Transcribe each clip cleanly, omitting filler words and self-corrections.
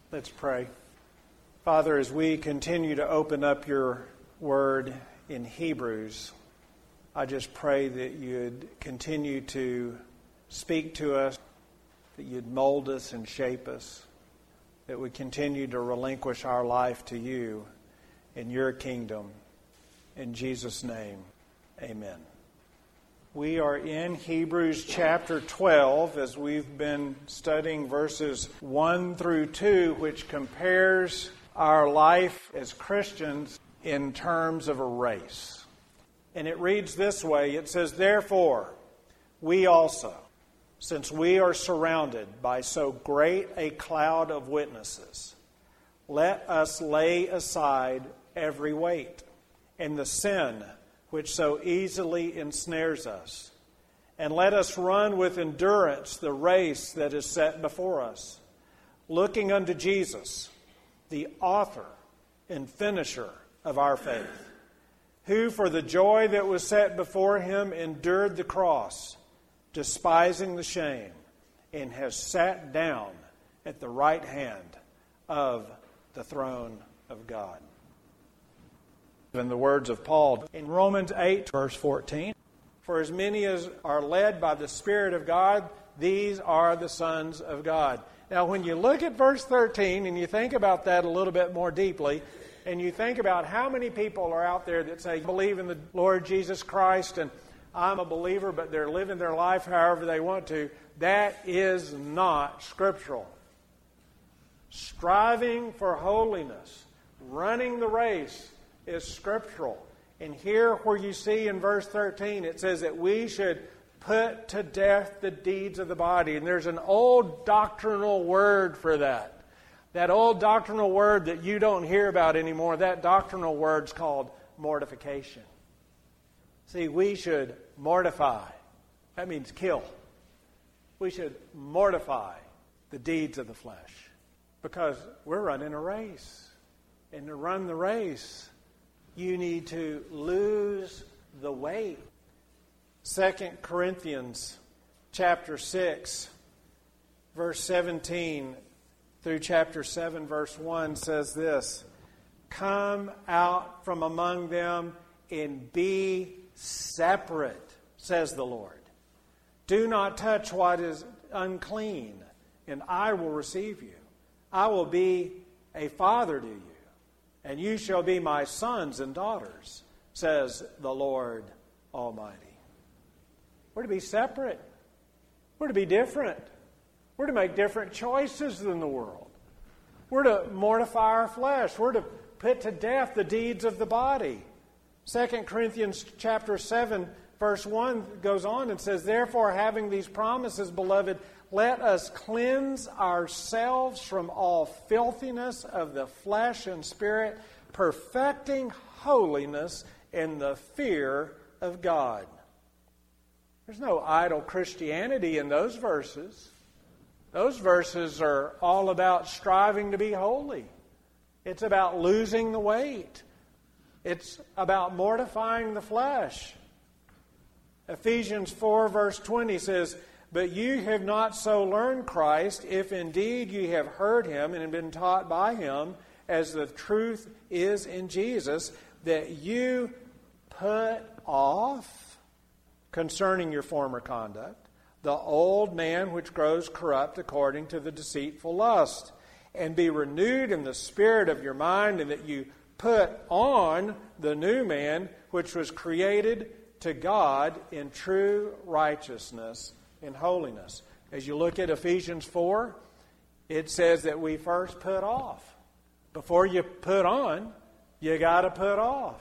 Let's pray. Father, as we continue to open up your word in Hebrews, I just pray that you'd continue to speak to us, that you'd mold us and shape us, that we continue to relinquish our life to you in your kingdom. In Jesus' name, amen. We are in Hebrews chapter 12 as we've been studying verses 1 through 2, which compares our life as Christians in terms of a race. And it reads this way. It says, "Therefore, we also, since we are surrounded by so great a cloud of witnesses, let us lay aside every weight and the sin which so easily ensnares us, and let us run with endurance the race that is set before us, looking unto Jesus, the author and finisher of our faith, who for the joy that was set before him endured the cross, despising the shame, and has sat down at the right hand of the throne of God." In the words of Paul in Romans 8, verse 14, "For as many as are led by the Spirit of God, these are the sons of God." Now, when you look at verse 13 and you think about that a little bit more deeply, and you think about how many people are out there that say, "Believe in the Lord Jesus Christ, and I'm a believer," but they're living their life however they want to, that is not scriptural. Striving for holiness, running the race, is scriptural. And here where you see in verse 13, it says that we should put to death the deeds of the body. And there's an old doctrinal word for that. That old doctrinal word that you don't hear about anymore, that doctrinal word's called mortification. See, we should mortify. That means kill. We should mortify the deeds of the flesh. Because we're running a race. And to run the race, you need to lose the weight. 2 Corinthians chapter 6, verse 17 through chapter 7, verse 1 says this, "Come out from among them and be separate, says the Lord. Do not touch what is unclean, and I will receive you. I will be a father to you, and you shall be my sons and daughters, says the Lord Almighty." We're to be separate. We're to be different. We're to make different choices than the world. We're to mortify our flesh. We're to put to death the deeds of the body. 2 Corinthians chapter 7, verse 1 goes on and says, "Therefore, having these promises, beloved, let us cleanse ourselves from all filthiness of the flesh and spirit, perfecting holiness in the fear of God." There's no idle Christianity in those verses. Those verses are all about striving to be holy. It's about losing the weight. It's about mortifying the flesh. Ephesians 4, verse 20 says, "But you have not so learned Christ, if indeed you have heard him and have been taught by him, as the truth is in Jesus, that you put off, concerning your former conduct, the old man which grows corrupt according to the deceitful lust, and be renewed in the spirit of your mind, and that you put on the new man which was created to God in true righteousness and holiness." As you look at Ephesians 4, it says that we first put off. Before you put on, you got to put off.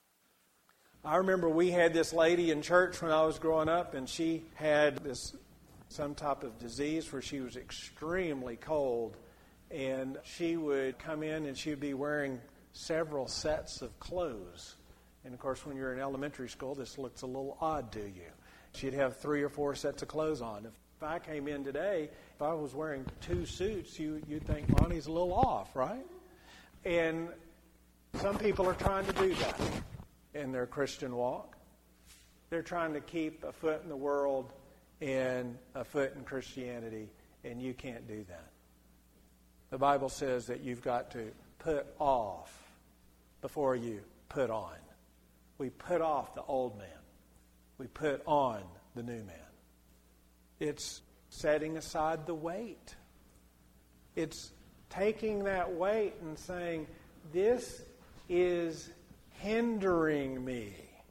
I remember we had this lady in church when I was growing up, and she had some type of disease where she was extremely cold, and she would come in and she would be wearing several sets of clothes. And of course, when you're in elementary school, this looks a little odd to you. She'd have 3 or 4 sets of clothes on. If I came in today, if I was wearing 2 suits, you'd think Bonnie's a little off, right? And some people are trying to do that in their Christian walk. They're trying to keep a foot in the world and a foot in Christianity, and you can't do that. The Bible says that you've got to put off before you put on. We put off the old man. We put on the new man. It's setting aside the weight. It's taking that weight and saying, this is hindering me.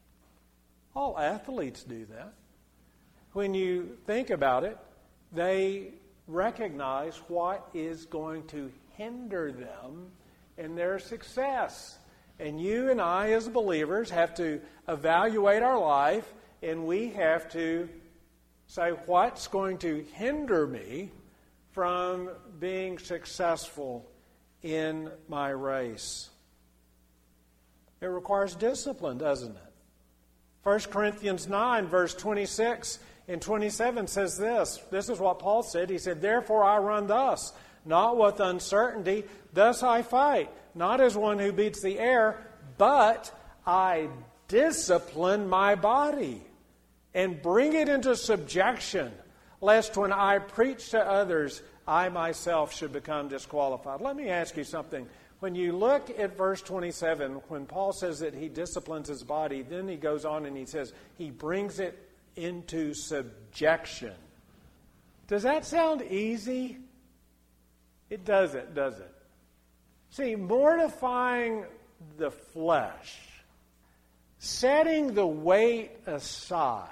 All athletes do that. When you think about it, they recognize what is going to hinder them in their success. And you and I, as believers, have to evaluate our life, and we have to say, what's going to hinder me from being successful in my race? It requires discipline, doesn't it? 1 Corinthians 9, verse 26 and 27 says this. This is what Paul said. He said, therefore I run thus, not with uncertainty. Thus I fight, not as one who beats the air, but I discipline my body and bring it into subjection, lest when I preach to others, I myself should become disqualified. Let me ask you something. When you look at verse 27, when Paul says that he disciplines his body, then he goes on and he says he brings it into subjection. Does that sound easy? It doesn't, does it? See, mortifying the flesh, setting the weight aside,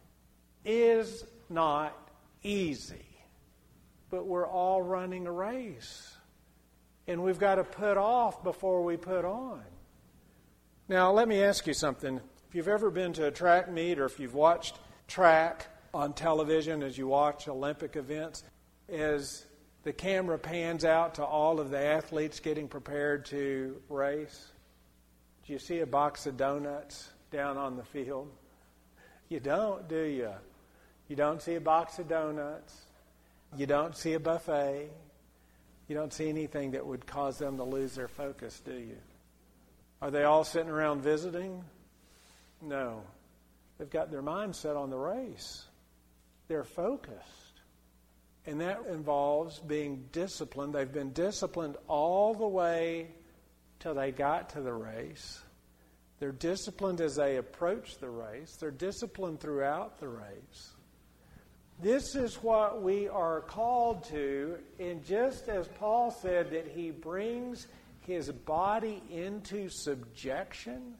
is not easy. But we're all running a race. And we've got to put off before we put on. Now, let me ask you something. If you've ever been to a track meet or if you've watched track on television as you watch Olympic events, as the camera pans out to all of the athletes getting prepared to race, do you see a box of donuts down on the field? You don't, do you? You don't see a box of donuts. You don't see a buffet. You don't see anything that would cause them to lose their focus, do you? Are they all sitting around visiting? No. They've got their mind set on the race. They're focused. And that involves being disciplined. They've been disciplined all the way till they got to the race. They're disciplined as they approach the race. They're disciplined throughout the race. This is what we are called to, and just as Paul said that he brings his body into subjection,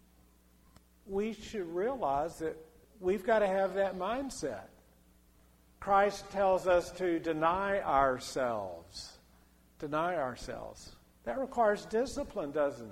we should realize that we've got to have that mindset. Christ tells us to deny ourselves. Deny ourselves. That requires discipline, doesn't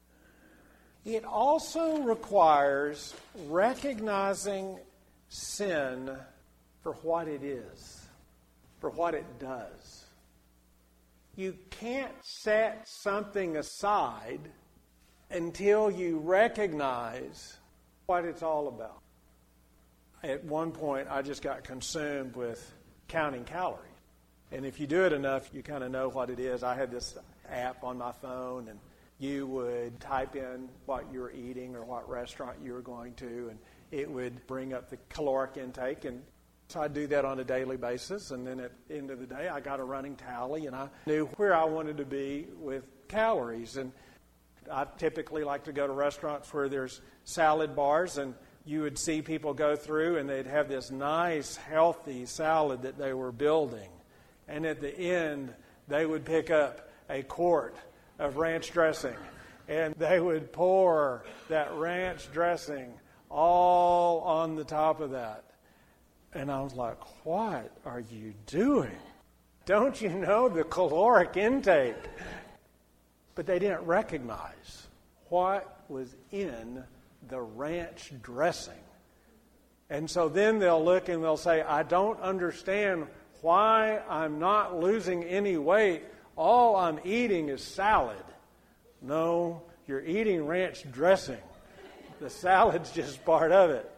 it? It also requires recognizing sin for what it is, for what it does. You can't set something aside until you recognize what it's all about. At one point, I just got consumed with counting calories. And if you do it enough, you kind of know what it is. I had this app on my phone, and you would type in what you were eating or what restaurant you were going to, and it would bring up the caloric intake. And so I'd do that on a daily basis, and then at the end of the day, I got a running tally, and I knew where I wanted to be with calories. And I typically like to go to restaurants where there's salad bars, and you would see people go through, and they'd have this nice, healthy salad that they were building. And at the end, they would pick up a quart of ranch dressing, and they would pour that ranch dressing all on the top of that. And I was like, what are you doing? Don't you know the caloric intake? But they didn't recognize what was in the ranch dressing. And so then they'll look and they'll say, I don't understand why I'm not losing any weight. All I'm eating is salad. No, you're eating ranch dressing. The salad's just part of it.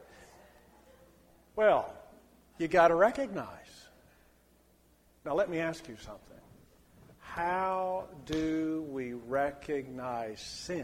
Well, you got to recognize. Now let me ask you something. How do we recognize sin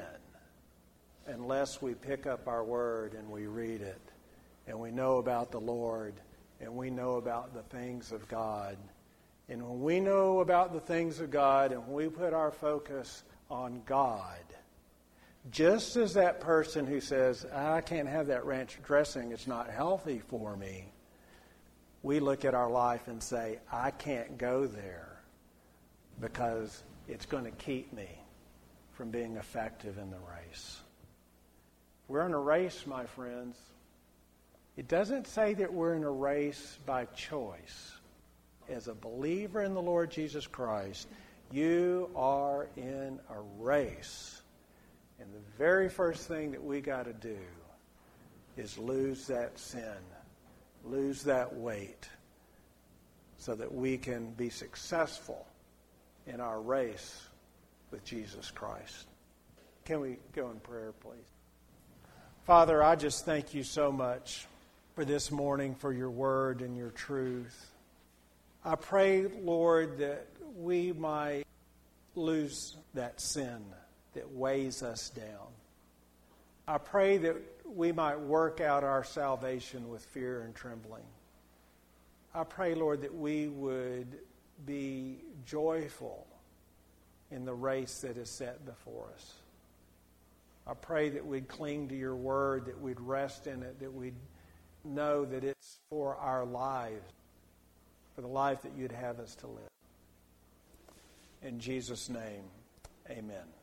unless we pick up our word and we read it and we know about the Lord and we know about the things of God And when we know about the things of God and when we put our focus on God, just as that person who says, I can't have that ranch dressing, it's not healthy for me, we look at our life and say, I can't go there because it's going to keep me from being effective in the race. We're in a race, my friends. It doesn't say that we're in a race by choice. As a believer in the Lord Jesus Christ, you are in a race. And the very first thing that we got to do is lose that sin, lose that weight, so that we can be successful in our race with Jesus Christ. Can we go in prayer, please? Father, I just thank you so much for this morning, for your word and your truth. I pray, Lord, that we might lose that sin that weighs us down. I pray that we might work out our salvation with fear and trembling. I pray, Lord, that we would be joyful in the race that is set before us. I pray that we'd cling to your word, that we'd rest in it, that we'd know that it's for our lives, for the life that you'd have us to live. In Jesus' name, amen.